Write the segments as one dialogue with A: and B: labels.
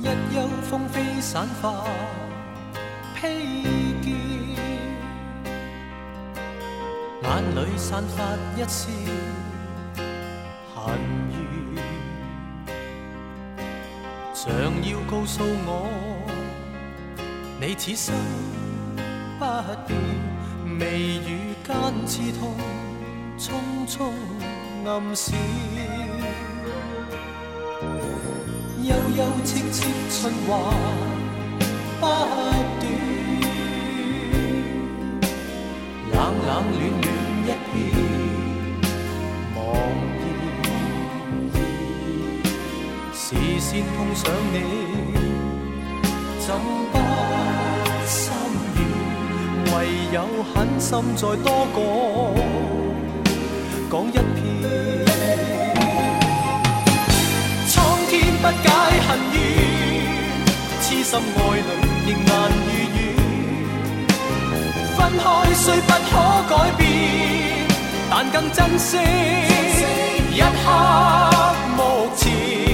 A: 日休風飛散發披肩，眼裏散發一絲恨怨，像要告訴我，你此生不變，眉宇間刺痛，匆匆暗閃。悠悠戚戚春華不斷，冷冷暖暖一片茫然。視線碰上你，怎不心軟？唯有狠心再多講一片。不解恨怨，痴心愛侶仍難如願。分開雖不可改變，但更珍惜一刻目前。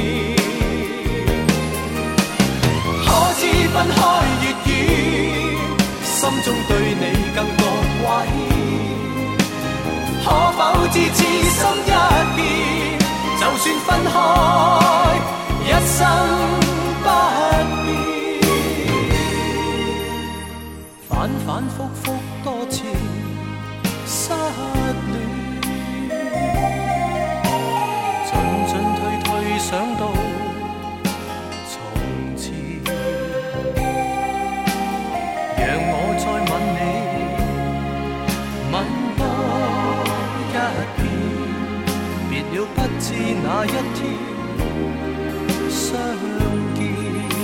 A: 可知分開越遠，心中對你更覺掛牽。可否知痴心一變，就算分開一生不變，反反复复多次失戀，進進退退想到從前，讓我再吻你，吻多一遍，別了不知哪一天相見。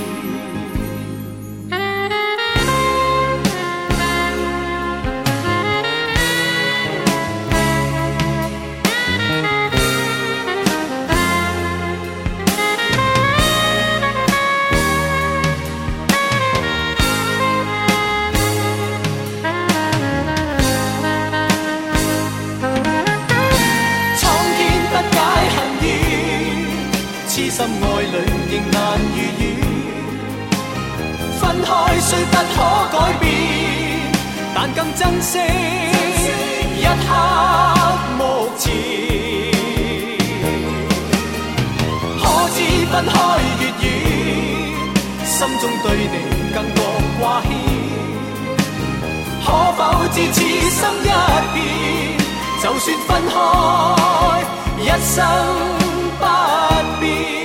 A: 痴心愛侶仍難如願，分開雖不可改變，但更珍惜一刻目前。可知分開越遠，心中對你更覺掛牽。可否知此心一變，就算分開一生不變，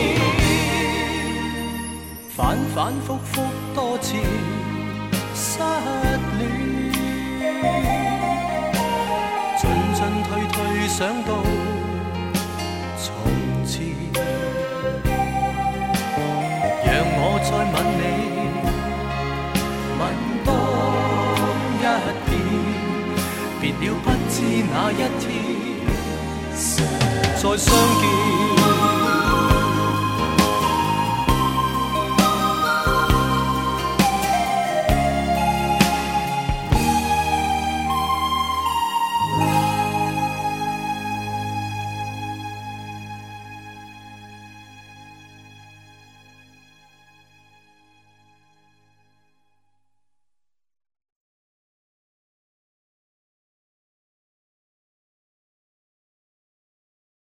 A: 反反复复多次失戀，進進退退想到從前，讓我再吻你，吻多一遍，別了不知哪一天再相見。